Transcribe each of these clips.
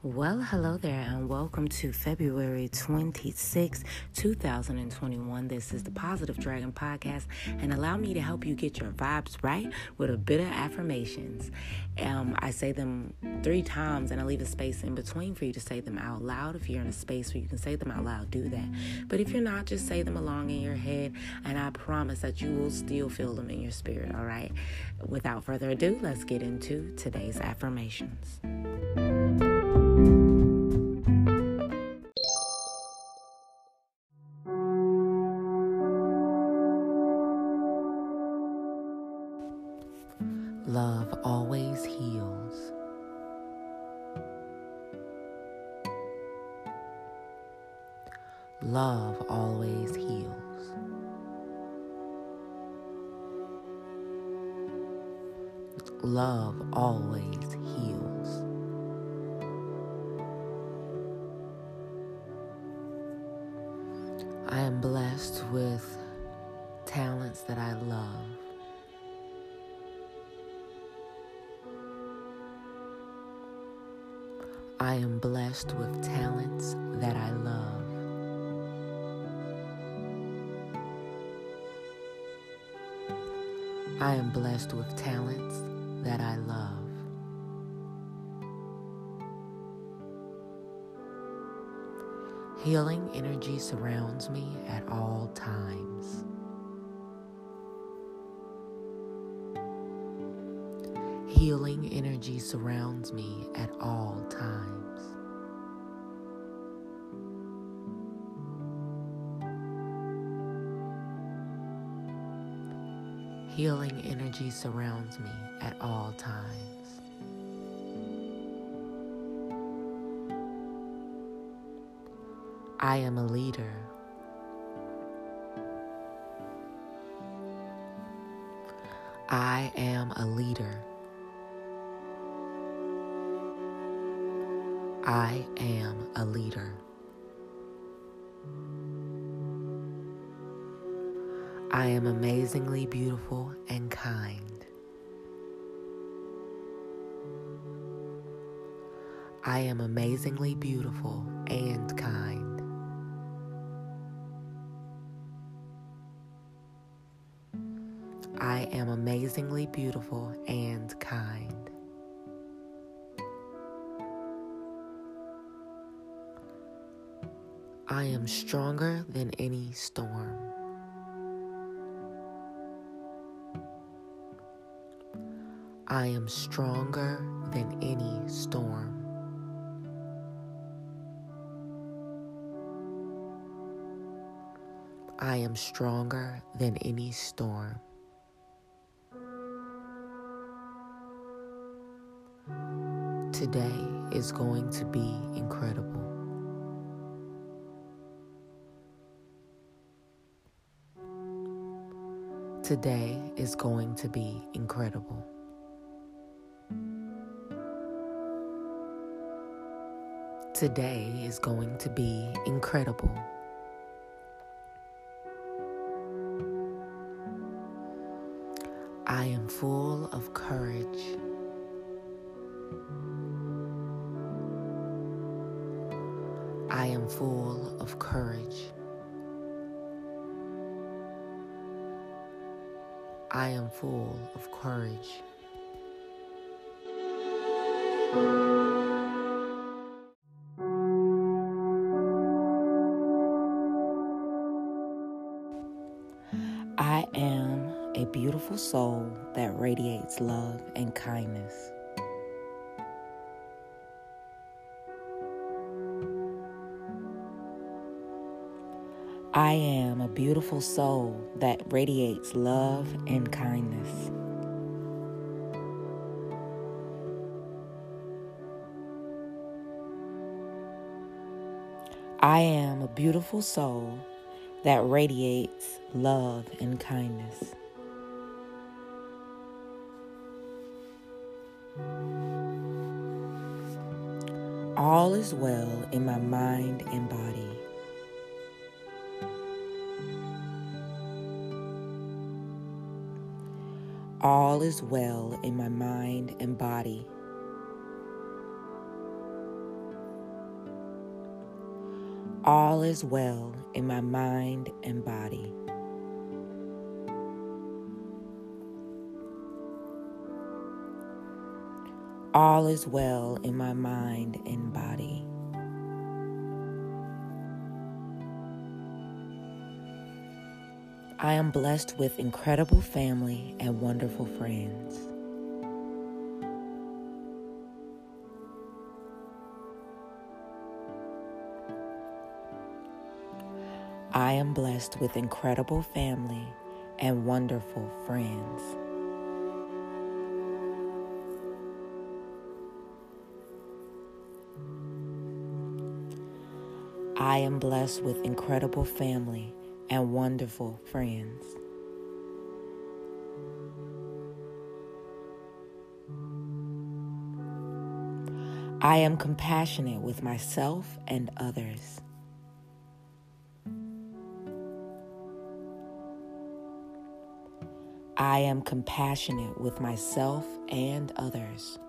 Well, hello there, and welcome to February 26, 2021. This is the Positive Dragon Podcast, and allow me to help you get your vibes right with a bit of affirmations. I say them 3 times, and I leave a space in between for you to say them out loud. If you're in a space where you can say them out loud, do that. But if you're not, just say them along in your head, and I promise that you will still feel them in your spirit, all right? Without further ado, let's get into today's affirmations. Love always heals. Love always heals. Love always heals. I am blessed with talents that I love. I am blessed with talents that I love. I am blessed with talents that I love. Healing energy surrounds me at all times. Healing energy surrounds me at all times. Healing energy surrounds me at all times. I am a leader. I am a leader. I am a leader. I am amazingly beautiful and kind. I am amazingly beautiful and kind. I am amazingly beautiful and kind. I am stronger than any storm. I am stronger than any storm. I am stronger than any storm. Today is going to be incredible. Today is going to be incredible. Today is going to be incredible. I am full of courage. I am full of courage. I am full of courage. I am a beautiful soul that radiates love and kindness. I am a beautiful soul that radiates love and kindness. I am a beautiful soul that radiates love and kindness. All is well in my mind and body. All is well in my mind and body. All is well in my mind and body. All is well in my mind and body. I am blessed with incredible family and wonderful friends. I am blessed with incredible family and wonderful friends. I am blessed with incredible family and wonderful friends. I am compassionate with myself and others. I am compassionate with myself and others.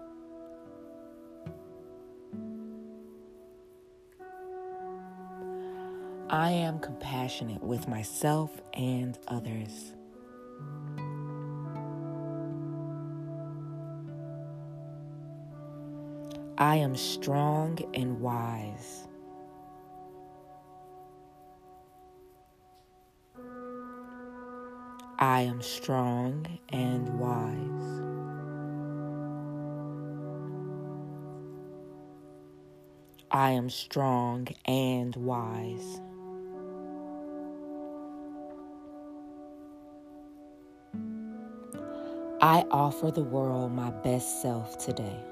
I am compassionate with myself and others. I am strong and wise. I am strong and wise. I am strong and wise. I offer the world my best self today.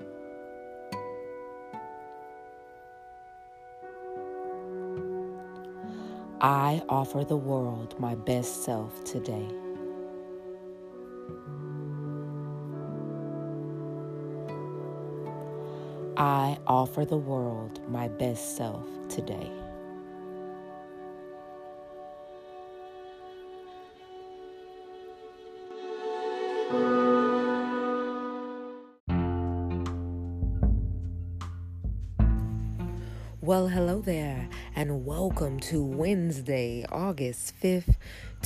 I offer the world my best self today. I offer the world my best self today. Well, hello there, and welcome to Wednesday, August 5th,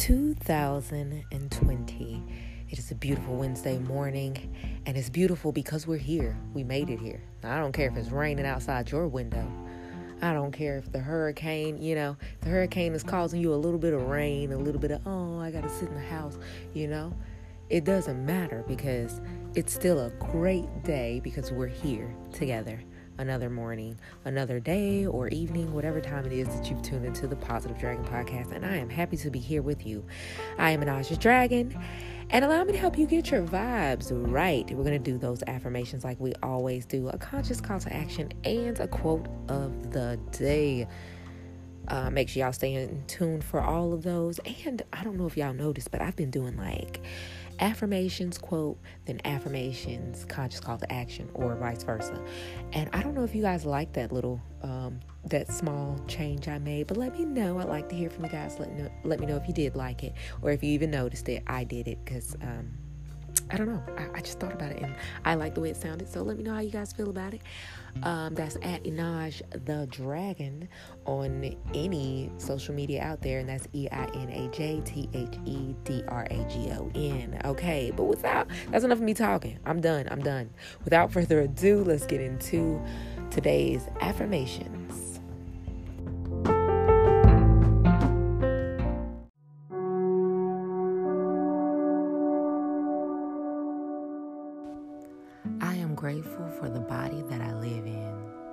2020. It is a beautiful Wednesday morning, and it's beautiful because we're here. We made it here. I don't care if it's raining outside your window. I don't care if the hurricane, the hurricane is causing you a little bit of rain, a little bit of, I got to sit in the house, It doesn't matter because it's still a great day because we're here together. Another morning, another day or evening, whatever time it is that you've tuned into the Positive Dragon Podcast, and I am happy to be here with you. I am Anaja Dragon, and allow me to help you get your vibes right. We're going to do those affirmations like we always do, a conscious call to action, and a quote of the day. Make sure y'all stay in tune for all of those, and I don't know if y'all noticed, but I've been doing affirmations, quote, then affirmations, conscious call to action, or vice versa. And I don't know if you guys like that little, that small change I made, but let me know. I'd like to hear from you guys. Let me know if you did like it, or if you even noticed it. I did it because, I don't know. I just thought about it, and I like the way it sounded. So let me know how you guys feel about it. That's at Enaj the Dragon on any social media out there, and that's EINAJTHEDRAGON. Okay, but that's enough of me talking. I'm done. Without further ado, let's get into today's affirmations. I am grateful for the body that I live in.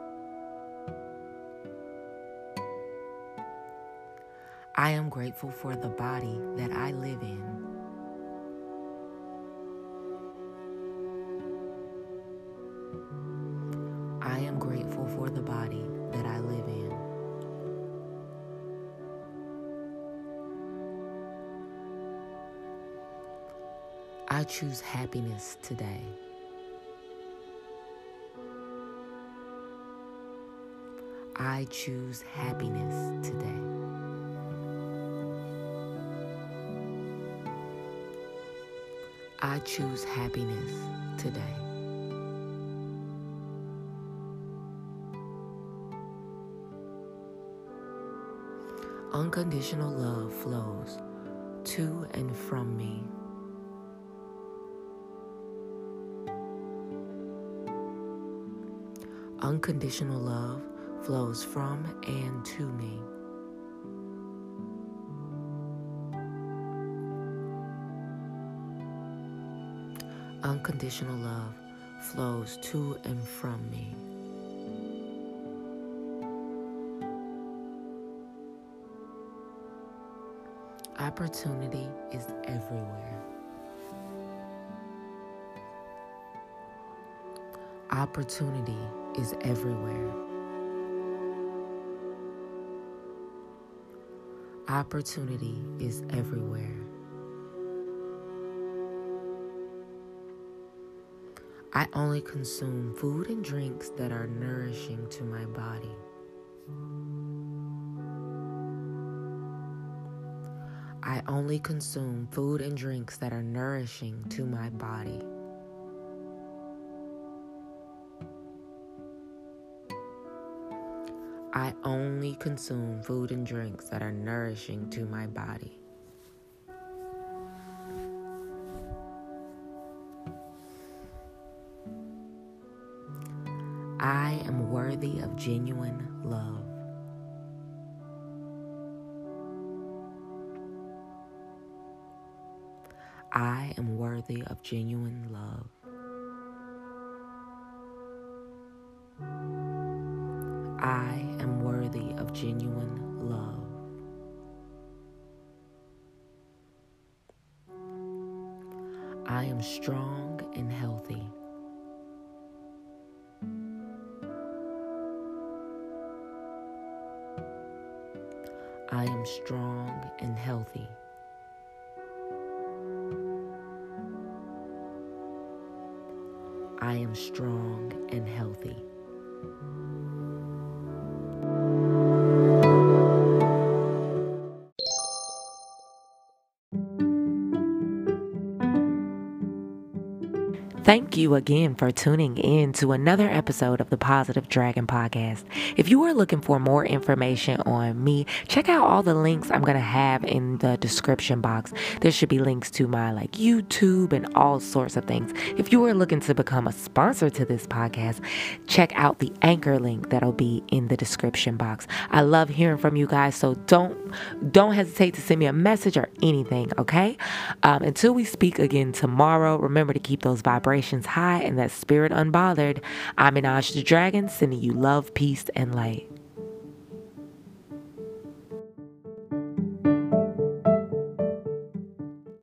I am grateful for the body that I live in. I am grateful for the body that I live in. I choose happiness today. I choose happiness today. I choose happiness today. Unconditional love flows to and from me. Unconditional love flows from and to me. Unconditional love flows to and from me. Opportunity is everywhere. Opportunity is everywhere. Opportunity is everywhere. I only consume food and drinks that are nourishing to my body. I only consume food and drinks that are nourishing to my body. I only consume food and drinks that are nourishing to my body. I am worthy of genuine love. I am worthy of genuine love. I am worthy of genuine love. I am strong and healthy. I am strong and healthy. I am strong and healthy. Thank you again for tuning in to another episode of the Positive Dragon Podcast. If you are looking for more information on me, check out all the links I'm going to have in the description box. There should be links to my YouTube and all sorts of things. If you are looking to become a sponsor to this podcast, check out the Anchor link that'll be in the description box. I love hearing from you guys, so don't hesitate to send me a message or anything, okay? Until we speak again tomorrow, remember to keep those vibrations high and that spirit unbothered. I'm Minaj the Dragon, sending you love, peace, and light.